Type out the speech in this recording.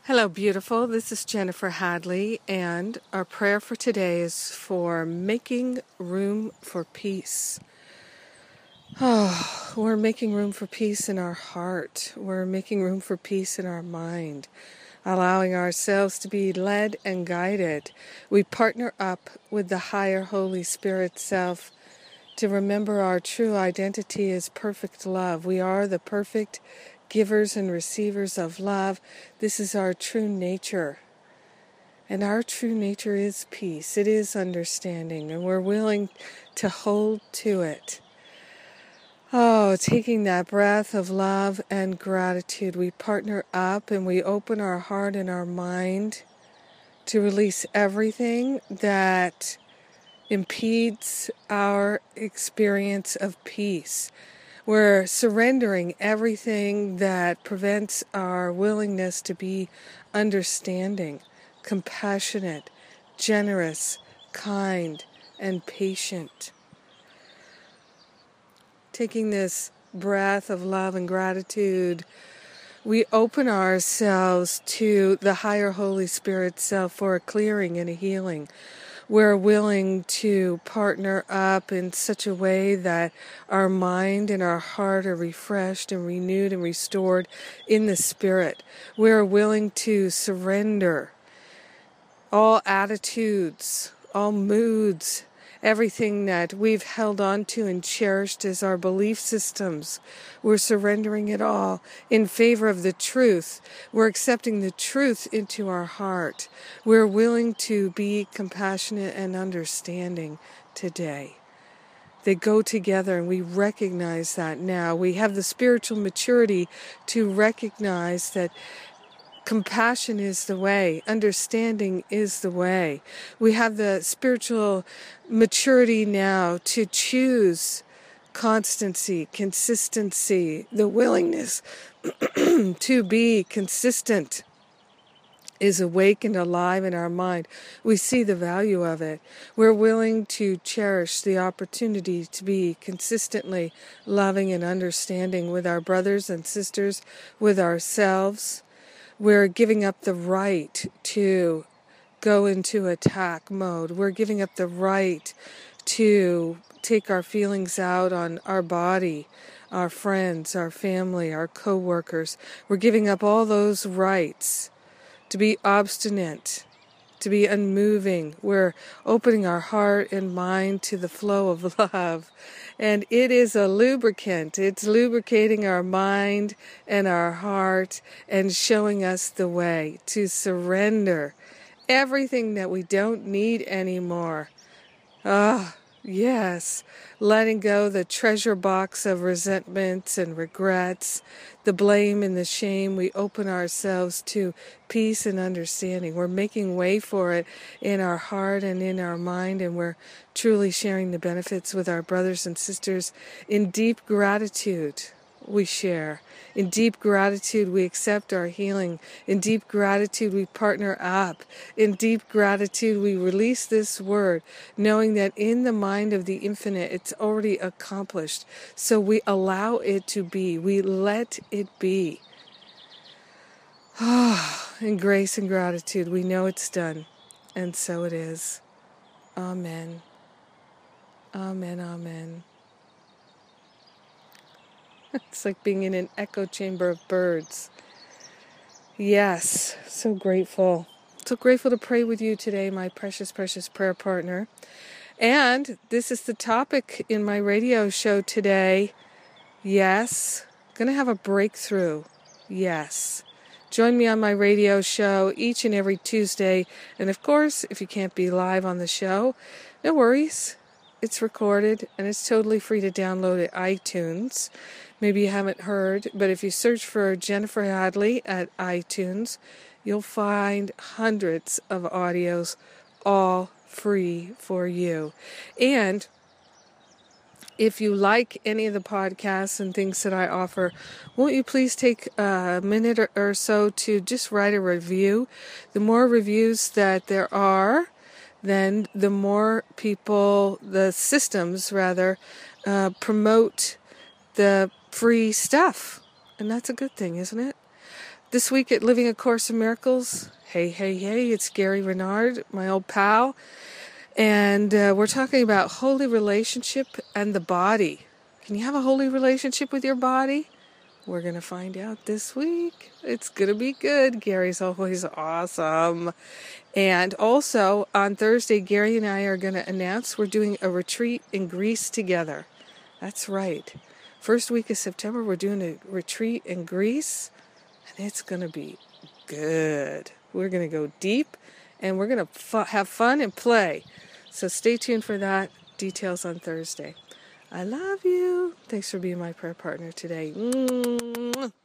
Hello, beautiful. This is Jennifer Hadley, and our prayer for today is for making room for peace. Oh, we're making room for peace in our heart. We're making room for peace in our mind, allowing ourselves to be led and guided. We partner up with the higher Holy Spirit self to remember our true identity is perfect love. We are the perfect givers and receivers of love. This is our true nature. And our true nature is peace. It is understanding, and we're willing to hold to it. Oh, taking that breath of love and gratitude, we partner up and we open our heart and our mind to release everything that impedes our experience of peace. We're surrendering everything that prevents our willingness to be understanding, compassionate, generous, kind, and patient. Taking this breath of love and gratitude, we open ourselves to the higher Holy Spirit self for a clearing and a healing. We're willing to partner up in such a way that our mind and our heart are refreshed and renewed and restored in the Spirit. We're willing to surrender all attitudes, all moods, everything that we've held on to and cherished as our belief systems. We're surrendering it all in favor of the truth. We're accepting the truth into our heart. We're willing to be compassionate and understanding today. They go together, and we recognize that now. We have the spiritual maturity to recognize that compassion is the way. Understanding is the way. We have the spiritual maturity now to choose constancy, consistency, the willingness to be consistent is awake and alive in our mind. We see the value of it. We're willing to cherish the opportunity to be consistently loving and understanding with our brothers and sisters, with ourselves. We're giving up the right to go into attack mode. We're giving up the right to take our feelings out on our body, our friends, our family, our co-workers. We're giving up all those rights to be obstinate, to be unmoving. We're opening our heart and mind to the flow of love. And it is a lubricant. It's lubricating our mind and our heart and showing us the way to surrender everything that we don't need anymore. Yes, letting go the treasure box of resentments and regrets, the blame and the shame. We open ourselves to peace and understanding. We're making way for it in our heart and in our mind, and we're truly sharing the benefits with our brothers and sisters. In deep gratitude, we share. In deep gratitude, we accept our healing. In deep gratitude, we partner up. In deep gratitude, we release this word, knowing that in the mind of the infinite, it's already accomplished. So we allow it to be. We let it be. In grace and gratitude, we know it's done. And so it is. Amen. Amen, amen. It's like being in an echo chamber of birds. Yes, so grateful. So grateful to pray with you today, my precious, precious prayer partner. And this is the topic in my radio show today. Yes, going to have a breakthrough. Yes. Join me on my radio show each and every Tuesday. And of course, if you can't be live on the show, no worries. It's recorded and it's totally free to download at iTunes. Maybe you haven't heard, but if you search for Jennifer Hadley at iTunes, you'll find hundreds of audios, all free for you. And if you like any of the podcasts and things that I offer, won't you please take a minute or so to just write a review? The more reviews that there are, then the more people, the systems rather, promote the free stuff. And that's a good thing, isn't it? This week at Living A Course in Miracles, hey, it's Gary Renard, my old pal, and we're talking about holy relationship and the body. Can you have a holy relationship with your body? We're going to find out this week. It's going to be good. Gary's always awesome. And also, on Thursday, Gary and I are going to announce we're doing a retreat in Greece together. That's right. First week of September, we're doing a retreat in Greece, and it's going to be good. We're going to go deep, and we're going to have fun and play. So stay tuned for that. Details on Thursday. I love you. Thanks for being my prayer partner today.